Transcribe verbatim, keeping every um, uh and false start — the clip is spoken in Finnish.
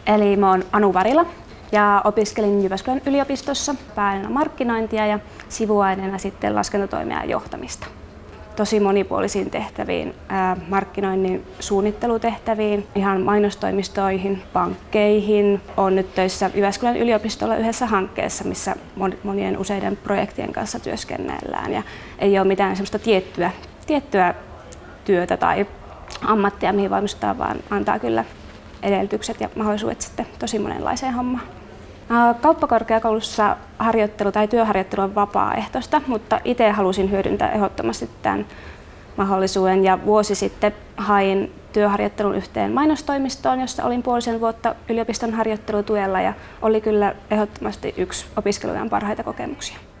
Eli mä oon Anu Varila ja opiskelin Jyväskylän yliopistossa pääaineena markkinointia ja sivuaineena sitten laskentatoimea ja johtamista. Tosi monipuolisiin tehtäviin, ää, markkinoinnin suunnittelutehtäviin, ihan mainostoimistoihin, pankkeihin. Olen nyt töissä Jyväskylän yliopistolla yhdessä hankkeessa, missä monien useiden projektien kanssa työskennellään. Ja ei ole mitään sellaista tiettyä, tiettyä työtä tai ammattia, mihin valmistutaan, vaan antaa kyllä edellytykset ja mahdollisuudet sitten tosi monenlaiseen hommaan. Kauppakorkeakoulussa harjoittelu tai työharjoittelu on vapaaehtoista, mutta itse halusin hyödyntää ehdottomasti tämän mahdollisuuden ja vuosi sitten hain työharjoittelun yhteen mainostoimistoon, jossa olin puolisen vuotta yliopiston harjoittelutuella ja oli kyllä ehdottomasti yksi opiskelujen parhaita kokemuksia.